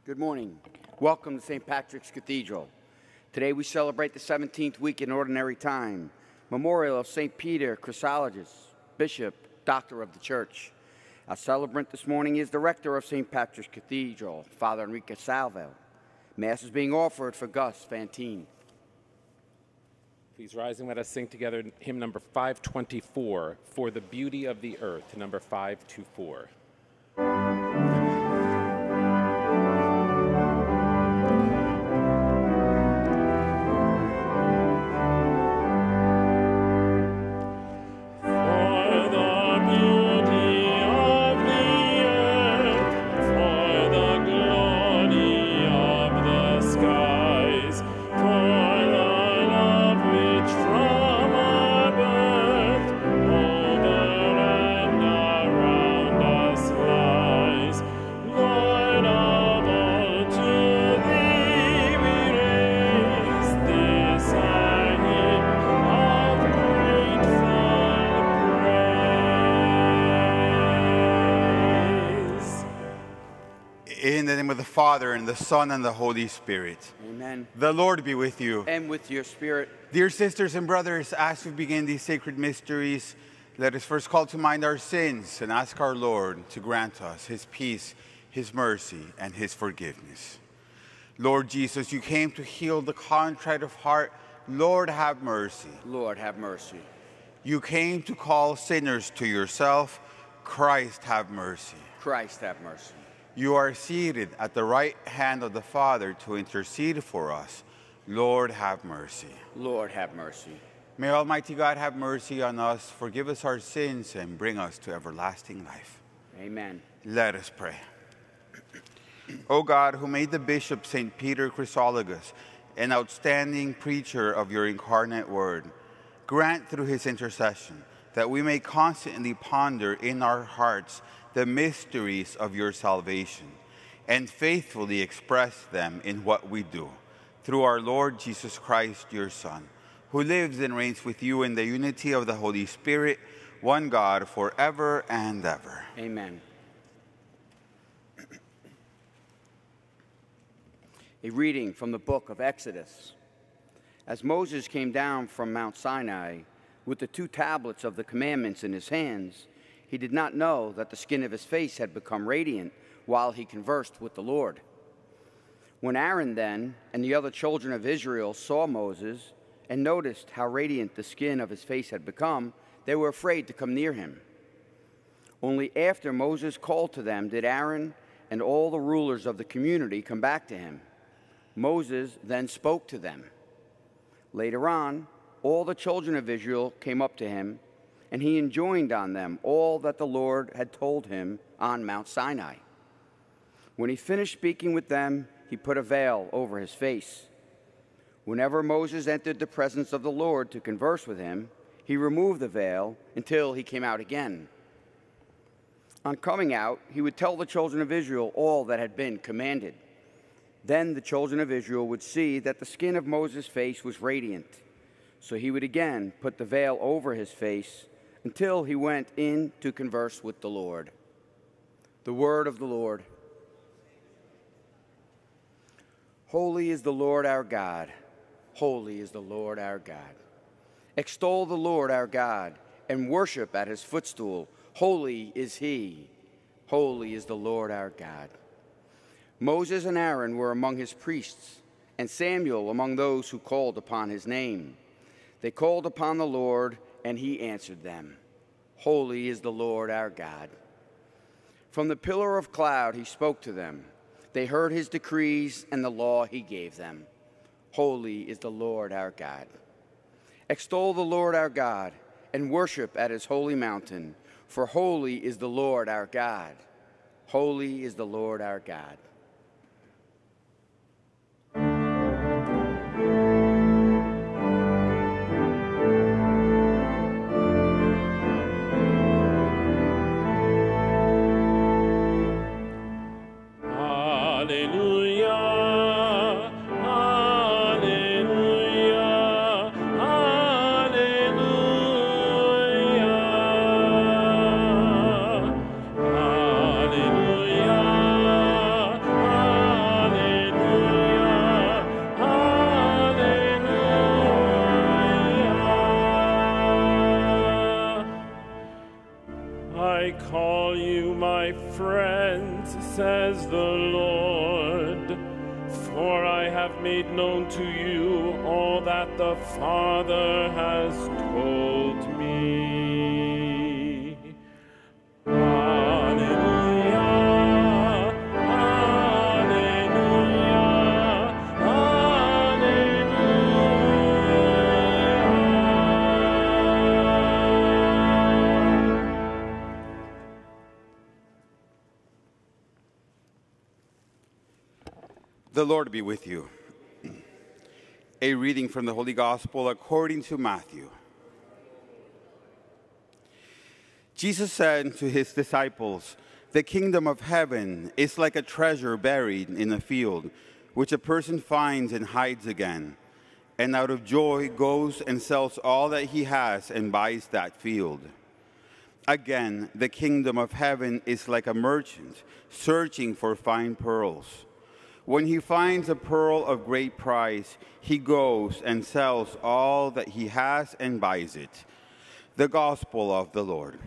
Good morning. Welcome to St. Patrick's Cathedral. Today we celebrate the 17th week in Ordinary Time, memorial of St. Peter Chrysologus, Bishop, Doctor of the Church. Our celebrant this morning is the rector of St. Patrick's Cathedral, Father Enrique Salvo. Mass is being offered for Gus Fantine. Please rise and let us sing together hymn number 524, For the Beauty of the Earth, number 524. In the name of the Father, and the Son, and the Holy Spirit. Amen. The Lord be with you. And with your spirit. Dear sisters and brothers, as we begin these sacred mysteries, let us first call to mind our sins and ask our Lord to grant us his peace, his mercy, and his forgiveness. Lord Jesus, you came to heal the contrite of heart. Lord, have mercy. Lord, have mercy. You came to call sinners to yourself. Christ, have mercy. Christ, have mercy. You are seated at the right hand of the Father to intercede for us. Lord, have mercy. Lord, have mercy. May Almighty God have mercy on us, forgive us our sins, and bring us to everlasting life. Amen. Let us pray. O God, who made the Bishop St. Peter Chrysologus an outstanding preacher of your incarnate word, grant through his intercession that we may constantly ponder in our hearts the mysteries of your salvation, and faithfully express them in what we do. Through our Lord Jesus Christ, your Son, who lives and reigns with you in the unity of the Holy Spirit, one God, forever and ever. Amen. A reading from the book of Exodus. As Moses came down from Mount Sinai with the 2 tablets of the commandments in his hands, he did not know that the skin of his face had become radiant while he conversed with the Lord. When Aaron then and the other children of Israel saw Moses and noticed how radiant the skin of his face had become, they were afraid to come near him. Only after Moses called to them did Aaron and all the rulers of the community come back to him. Moses then spoke to them. Later on, all the children of Israel came up to him, and he enjoined on them all that the Lord had told him on Mount Sinai. When he finished speaking with them, he put a veil over his face. Whenever Moses entered the presence of the Lord to converse with him, he removed the veil until he came out again. On coming out, he would tell the children of Israel all that had been commanded. Then the children of Israel would see that the skin of Moses' face was radiant. So he would again put the veil over his face until he went in to converse with the Lord. The word of the Lord. Holy is the Lord our God. Holy is the Lord our God. Extol the Lord our God and worship at his footstool. Holy is he. Holy is the Lord our God. Moses and Aaron were among his priests, and Samuel among those who called upon his name. They called upon the Lord, and he answered them. Holy is the Lord our God. From the pillar of cloud he spoke to them. They heard his decrees and the law he gave them. Holy is the Lord our God. Extol the Lord our God, and worship at his holy mountain, for holy is the Lord our God. Holy is the Lord our God. my friends, says the Lord. For I have made known to you all that the Father has told me. Alleluia, alleluia, alleluia. The Lord be with you. A reading from the Holy Gospel according to Matthew. Jesus said to his disciples, "The kingdom of heaven is like a treasure buried in a field, which a person finds and hides again, and out of joy goes and sells all that he has and buys that field. Again, the kingdom of heaven is like a merchant searching for fine pearls. When he finds a pearl of great price, he goes and sells all that he has and buys it." The Gospel of the Lord.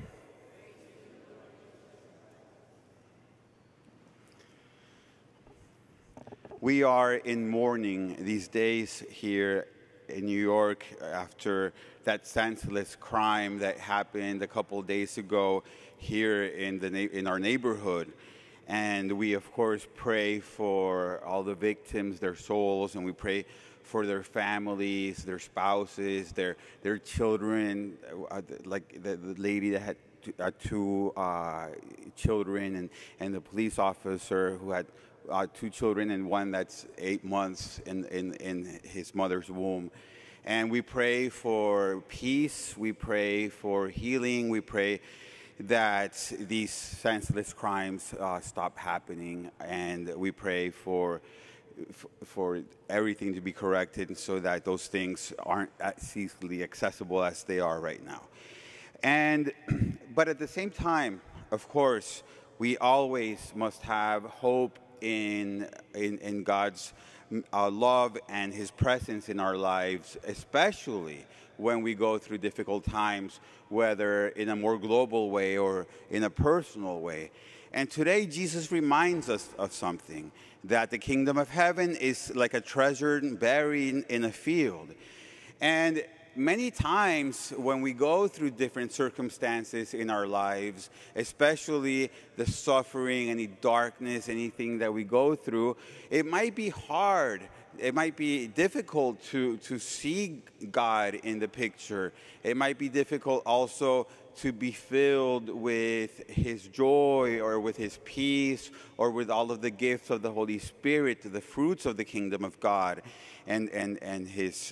We are in mourning these days here in New York after that senseless crime that happened a couple days ago here in our neighborhood. And we, of course, pray for all the victims, their souls, and we pray for their families, their spouses, their children, like the lady that had two children, and the police officer who had two children and one that's 8 months in his mother's womb. And we pray for peace, we pray for healing, we pray that these senseless crimes stop happening, and we pray for everything to be corrected so that those things aren't as easily accessible as they are right now. But at the same time, of course, we always must have hope in God's love and His presence in our lives, especially when we go through difficult times, whether in a more global way or in a personal way. And today, Jesus reminds us of something, that the kingdom of heaven is like a treasure buried in a field. And many times when we go through different circumstances in our lives, especially the suffering, any darkness, anything that we go through, it might be hard. It might be difficult to see God in the picture. It might be difficult also to be filled with His joy or with His peace or with all of the gifts of the Holy Spirit, the fruits of the kingdom of God and His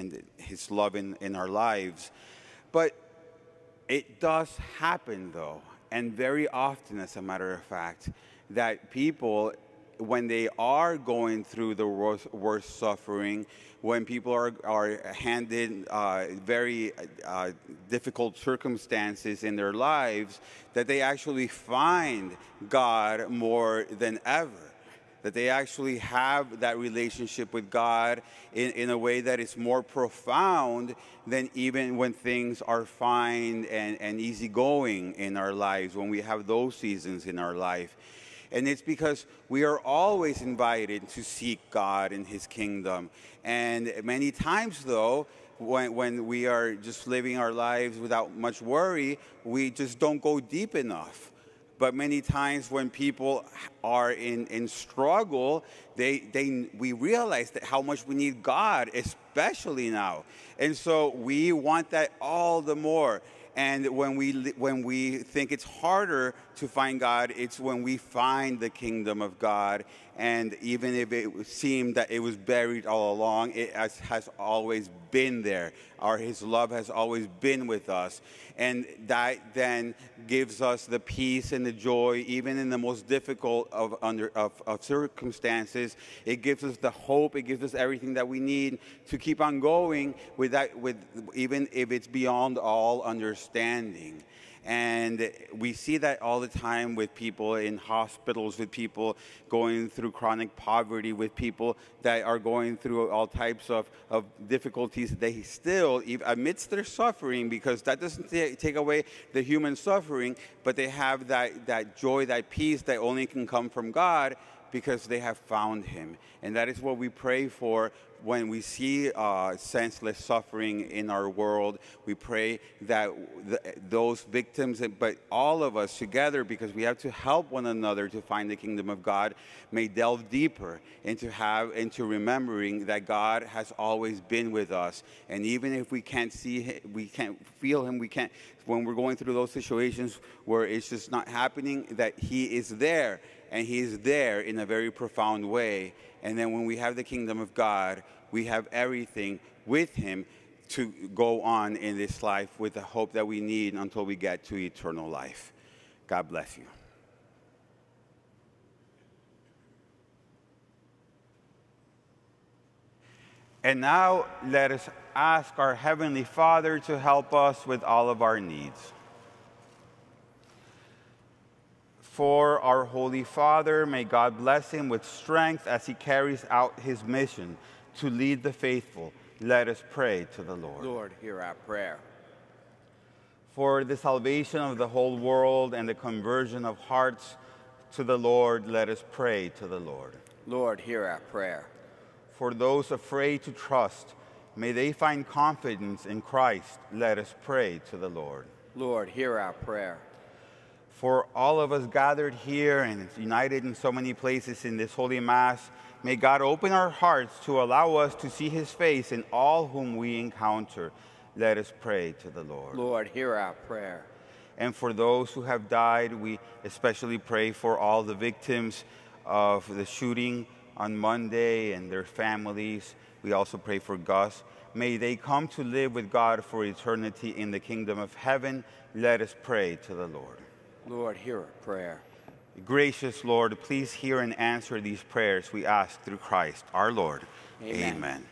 love in our lives. But it does happen, though, and very often, as a matter of fact, that people, when they are going through the worst suffering, when people are handed very difficult circumstances in their lives, that they actually find God more than ever. That they actually have that relationship with God in a way that is more profound than even when things are fine and easygoing in our lives, when we have those seasons in our life. And it's because we are always invited to seek God and His kingdom. And many times, though, when we are just living our lives without much worry, we just don't go deep enough. But many times when people are in struggle, we realize that how much we need God, especially now. And so we want that all the more. And when we think it's harder to find God, it's when we find the kingdom of God. And even if it seemed that it was buried all along, it has always been there. His love has always been with us. And that then gives us the peace and the joy, even in the most difficult of circumstances. It gives us the hope. It gives us everything that we need to keep on going with even if it's beyond all understanding. And we see that all the time with people in hospitals, with people going through chronic poverty, with people that are going through all types of difficulties. They still, amidst their suffering, because that doesn't take away the human suffering, but they have that joy, that peace that only can come from God, because they have found him. And that is what we pray for when we see senseless suffering in our world. We pray that those victims, but all of us together, because we have to help one another to find the kingdom of God, may delve deeper into remembering that God has always been with us. And even if we can't see him, we can't feel him, when we're going through those situations where it's just not happening, that he is there. And he is there in a very profound way. And then when we have the kingdom of God, we have everything with him to go on in this life with the hope that we need until we get to eternal life. God bless you. And now let us ask our Heavenly Father to help us with all of our needs. For our Holy Father, may God bless him with strength as he carries out his mission to lead the faithful. Let us pray to the Lord. Lord, hear our prayer. For the salvation of the whole world and the conversion of hearts to the Lord, let us pray to the Lord. Lord, hear our prayer. For those afraid to trust, may they find confidence in Christ. Let us pray to the Lord. Lord, hear our prayer. For all of us gathered here and united in so many places in this Holy Mass, may God open our hearts to allow us to see his face in all whom we encounter. Let us pray to the Lord. Lord, hear our prayer. And for those who have died, we especially pray for all the victims of the shooting on Monday and their families. We also pray for Gus. May they come to live with God for eternity in the kingdom of heaven. Let us pray to the Lord. Lord, hear our prayer. Gracious Lord, please hear and answer these prayers we ask through Christ our Lord. Amen. Amen.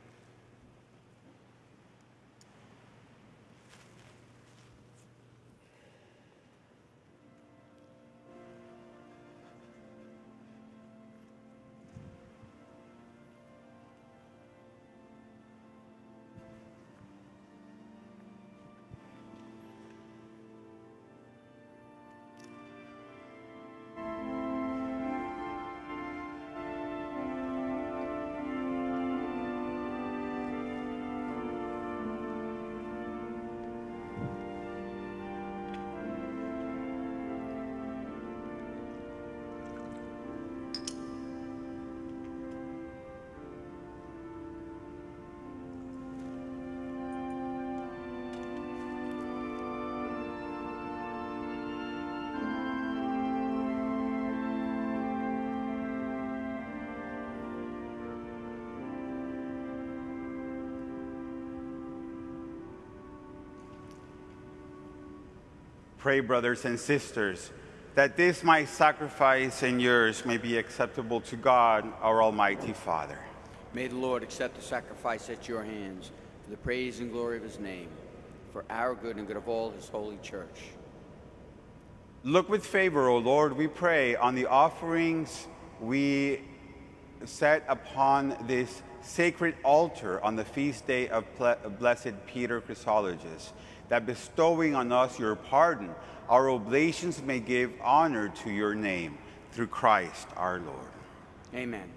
Pray, brothers and sisters, that this my sacrifice and yours may be acceptable to God, our Almighty Father. May the Lord accept the sacrifice at your hands for the praise and glory of his name, for our good and good of all his holy church. Look with favor, O Lord, we pray, on the offerings we set upon this sacred altar on the feast day of Blessed Peter Chrysologus, that bestowing on us your pardon, our oblations may give honor to your name, through Christ our Lord. Amen.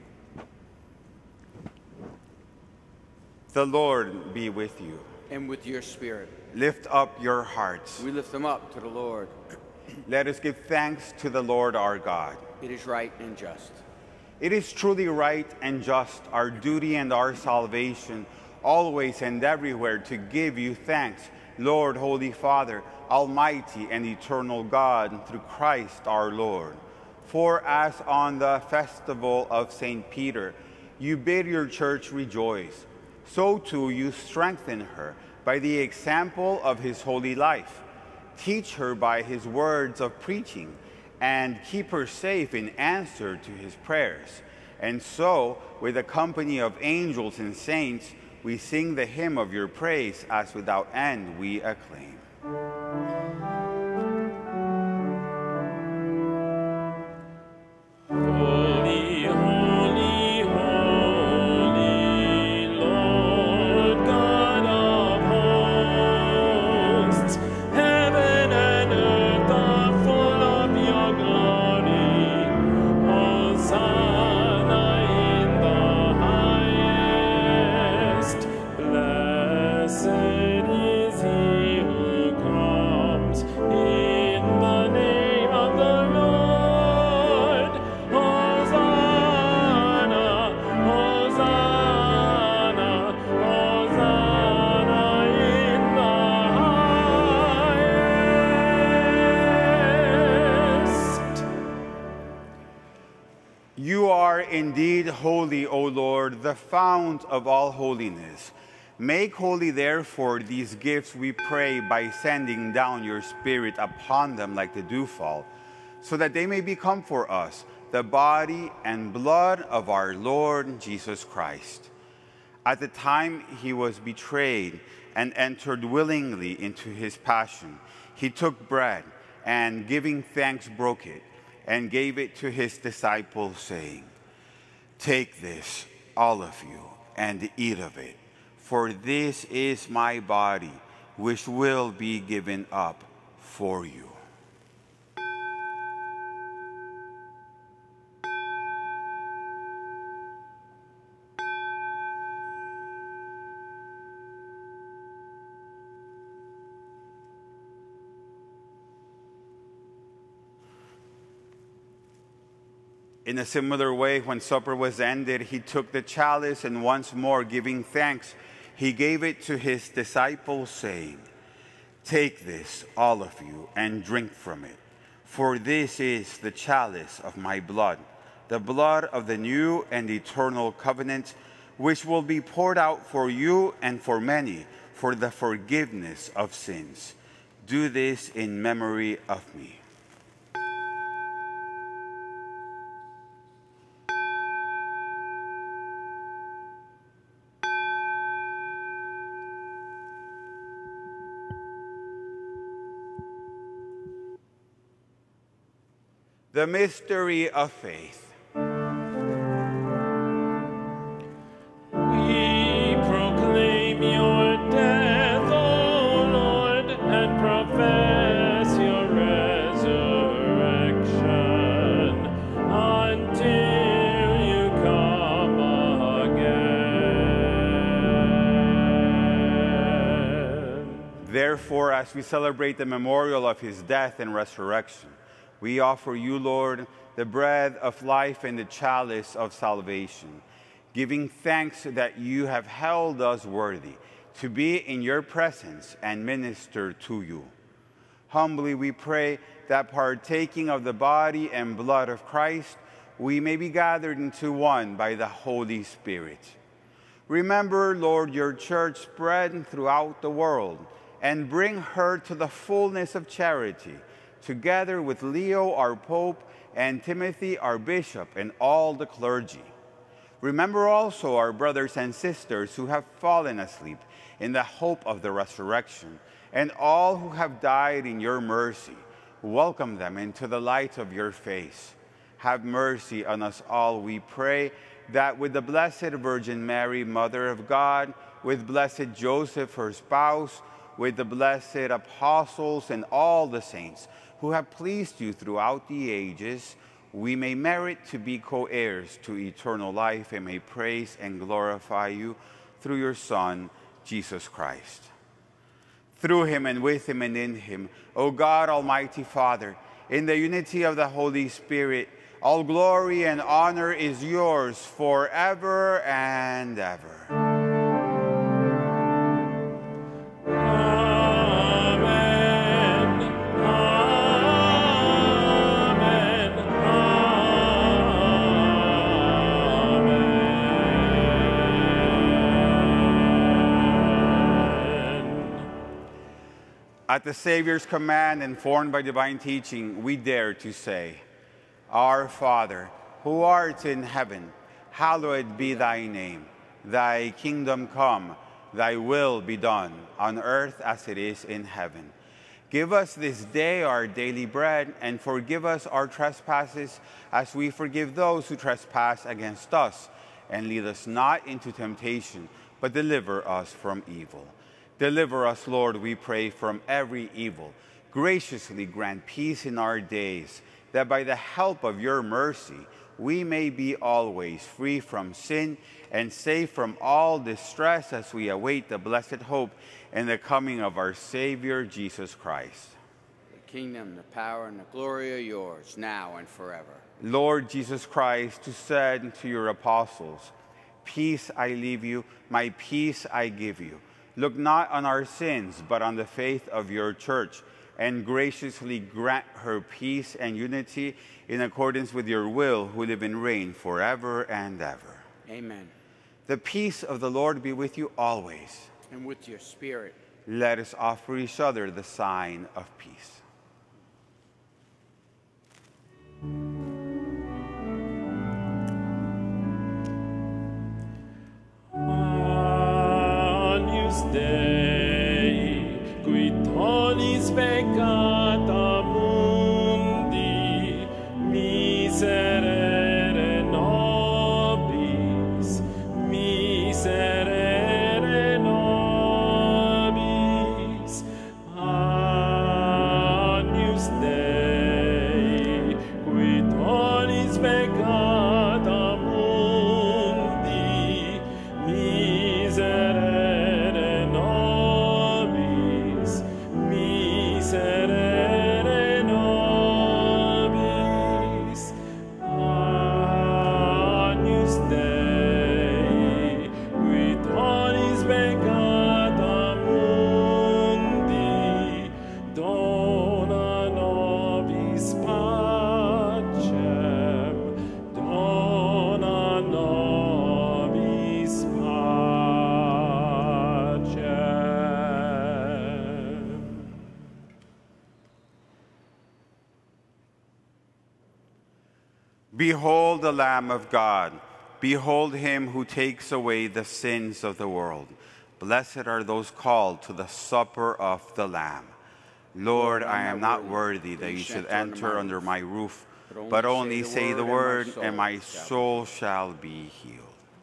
The Lord be with you. And with your spirit. Lift up your hearts. We lift them up to the Lord. Let us give thanks to the Lord our God. It is right and just. It is truly right and just, our duty and our salvation, always and everywhere to give you thanks, Lord, Holy Father, Almighty and eternal God, through Christ our Lord. For as on the festival of St. Peter, you bid your church rejoice, so too you strengthen her by the example of his holy life. Teach her by his words of preaching, and keep her safe in answer to his prayers. And so, with a company of angels and saints, we sing the hymn of your praise, as without end we acclaim. indeed holy, O Lord, the fount of all holiness. Make holy, therefore, these gifts, we pray, by sending down your Spirit upon them like the dewfall, so that they may become for us the body and blood of our Lord Jesus Christ. At the time he was betrayed and entered willingly into his passion, he took bread and, giving thanks, broke it and gave it to his disciples, saying, "Take this, all of you, and eat of it, for this is my body, which will be given up for you." In a similar way, when supper was ended, he took the chalice, and once more giving thanks, he gave it to his disciples, saying, "Take this, all of you, and drink from it, for this is the chalice of my blood, the blood of the new and eternal covenant, which will be poured out for you and for many for the forgiveness of sins. Do this in memory of me." The mystery of faith. We proclaim your death, O Lord, and profess your resurrection until you come again. Therefore, as we celebrate the memorial of his death and resurrection, we offer you, Lord, the bread of life and the chalice of salvation, giving thanks that you have held us worthy to be in your presence and minister to you. Humbly we pray that, partaking of the body and blood of Christ, we may be gathered into one by the Holy Spirit. Remember, Lord, your church spread throughout the world, and bring her to the fullness of charity, together with Leo, our Pope, and Timothy, our Bishop, and all the clergy. Remember also our brothers and sisters who have fallen asleep in the hope of the resurrection, and all who have died in your mercy. Welcome them into the light of your face. Have mercy on us all, we pray, that with the Blessed Virgin Mary, Mother of God, with blessed Joseph, her spouse, with the blessed apostles and all the saints who have pleased you throughout the ages, we may merit to be co-heirs to eternal life and may praise and glorify you through your Son, Jesus Christ. Through him and with him and in him, O God, Almighty Father, in the unity of the Holy Spirit, all glory and honor is yours forever and ever. At the Savior's command, informed by divine teaching, we dare to say, Our Father, who art in heaven, hallowed be thy name. Thy kingdom come, thy will be done, on earth as it is in heaven. Give us this day our daily bread, and forgive us our trespasses, as we forgive those who trespass against us. And lead us not into temptation, but deliver us from evil. Deliver us, Lord, we pray, from every evil. Graciously grant peace in our days, that by the help of your mercy, we may be always free from sin and safe from all distress as we await the blessed hope and the coming of our Savior, Jesus Christ. The kingdom, the power, and the glory are yours, now and forever. Lord Jesus Christ, who said to your apostles, Peace I leave you, my peace I give you. Look not on our sins, but on the faith of your church, and graciously grant her peace and unity in accordance with your will, who live and reign forever and ever. Amen. The peace of the Lord be with you always. And with your spirit. Let us offer each other the sign of peace. Agnus Dei, qui tollis peccata mundi, miserere nobis, miserere nobis. Agnus Dei, qui tollis peccata mundi, miserere nobis, miserere nobis. Agnus Dei, qui tollis peccata mundi, dona nobis pacem, dona nobis pacem. Behold the Lamb of God. Behold him who takes away the sins of the world. Blessed are those called to the supper of the Lamb. Lord, I am not worthy that you should enter under my roof, but only say the word, and my soul shall be healed.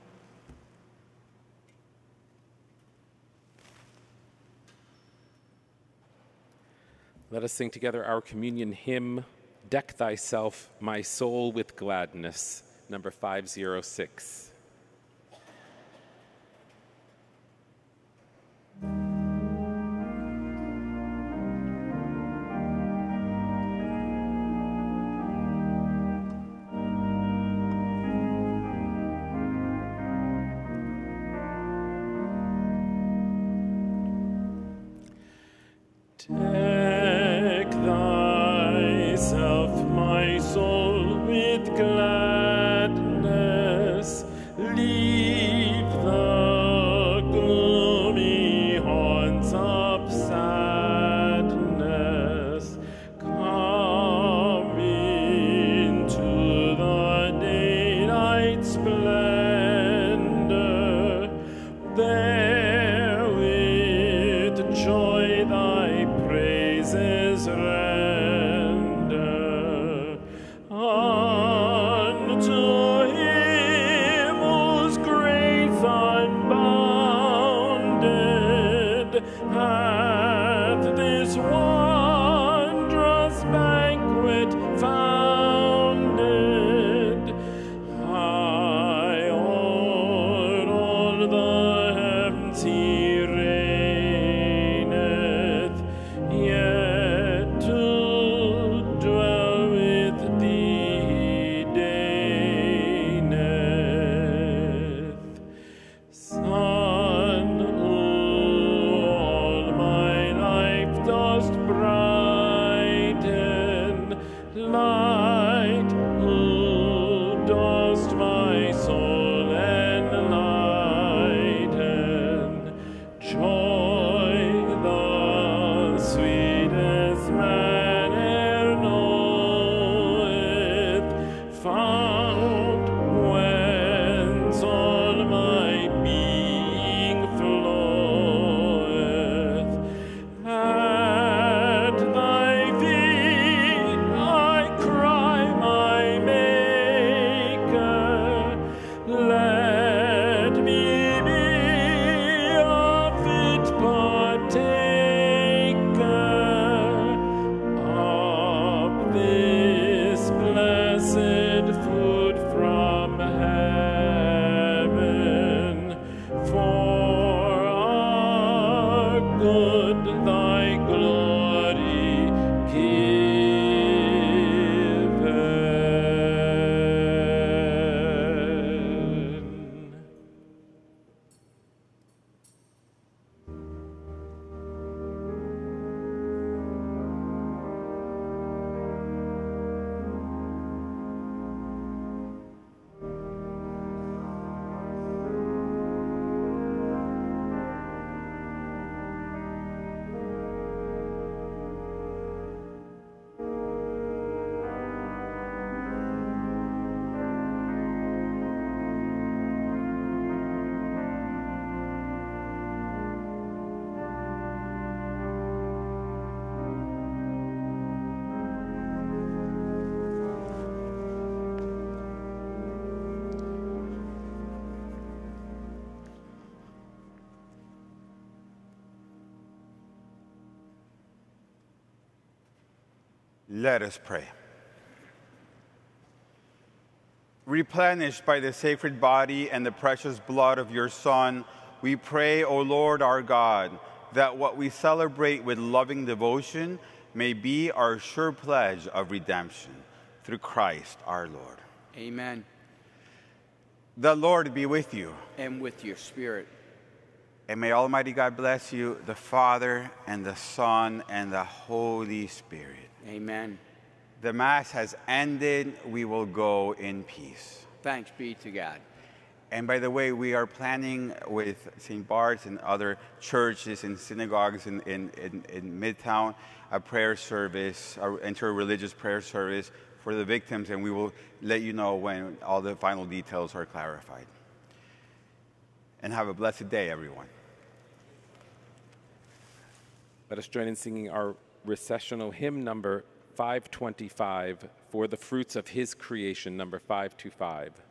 Let us sing together our communion hymn, Deck Thyself, My Soul with Gladness, number 506. Deck thyself, my soul, with gladness. Leave the gloomy haunts of sadness. Come into the daylight splendor. There with joy thy praises render unto him whose grace unbounded hath this wondrous banquet founded. I Let us pray. Replenished by the sacred body and the precious blood of your Son, we pray, O Lord our God, that what we celebrate with loving devotion may be our sure pledge of redemption. Through Christ our Lord. Amen. The Lord be with you. And with your spirit. And may Almighty God bless you, the Father, and the Son, and the Holy Spirit. Amen. The Mass has ended. We will go in peace. Thanks be to God. And by the way, we are planning with St. Bart's and other churches and synagogues in Midtown a prayer service, an inter-religious prayer service for the victims, and we will let you know when all the final details are clarified. And have a blessed day, everyone. Let us join in singing our recessional hymn number 525, For the Fruits of His Creation, number 525.